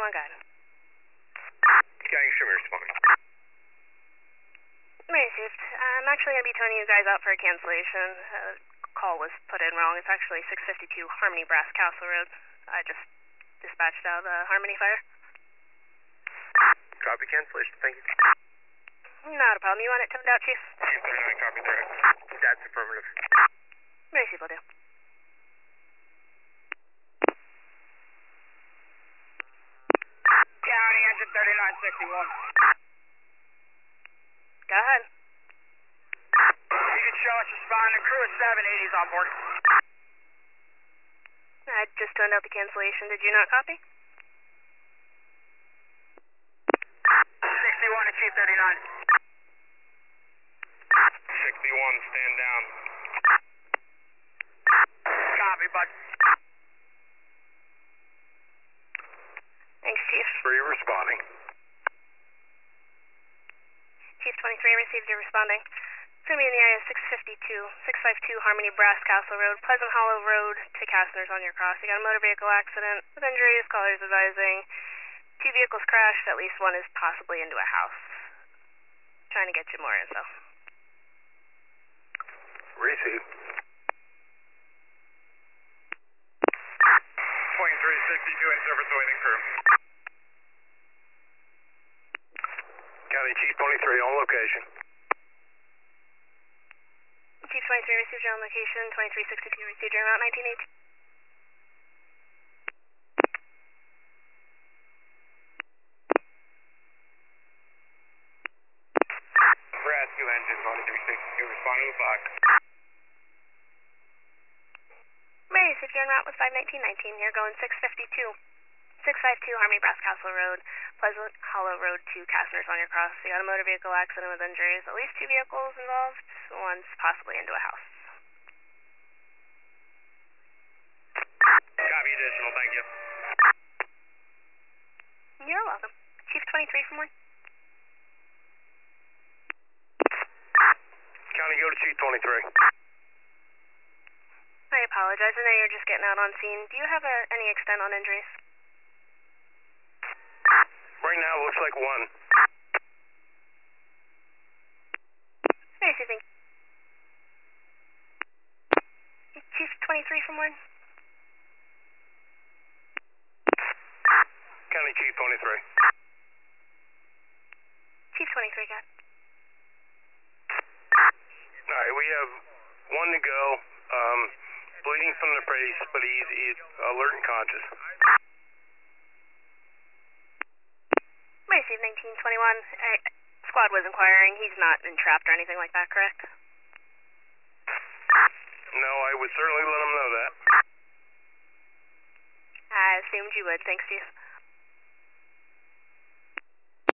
21, go ahead. County Shimmer responding. Mary received. I'm actually going to be toning you guys out for a cancellation. Call was put in wrong. It's actually 652 Harmony Brass Castle Road. I just dispatched out a Harmony fire. Copy cancellation, thank you. Not a problem. You want it toned out, Chief? Chief 39, copy threat. That's affirmative. Mary received, will do. County engine 3961. Go ahead. You can show us responding. Crew of 780s on board. I just toned out the cancellation. Did you not copy? 61 to Chief 39. 61, stand down. Copy, bud. Thanks, Chief. Free responding. Chief 23 received your responding. It's going to be in the area 652 Harmony Brass Castle Road, Pleasant Hollow Road to Castners on your cross. You got a motor vehicle accident with injuries, callers advising. 2 vehicles crashed, at least one is possibly into a house. Trying to get you more info. Receive. 2362 in service awaiting crew. County Chief 23 on location. Chief 23 received your own location. 2362 received your route 1918. Rescue engine 2362 responding to Fox. Mary received your route with 51919. You're going 652 Harmony Brass Castle Road, Pleasant Hollow Road to Castners on your cross. You got a motor vehicle accident with injuries. At least 2 vehicles involved. One's possibly into a house. Copy additional, thank you. You're welcome. Chief 23 for more. County, go to Chief 23. I apologize. I know you're just getting out on scene. Do you have any extent on injuries? Right now, it looks like 1. Very soothing. Chief 23 for more. County Chief 23. Chief 23, got. Alright, we have 1 to go. Bleeding from the face, but he's alert and conscious. Receive 1921. Squad was inquiring. He's not entrapped or anything like that, correct? No, I would certainly let him know that. I assumed you would. Thanks, Chief.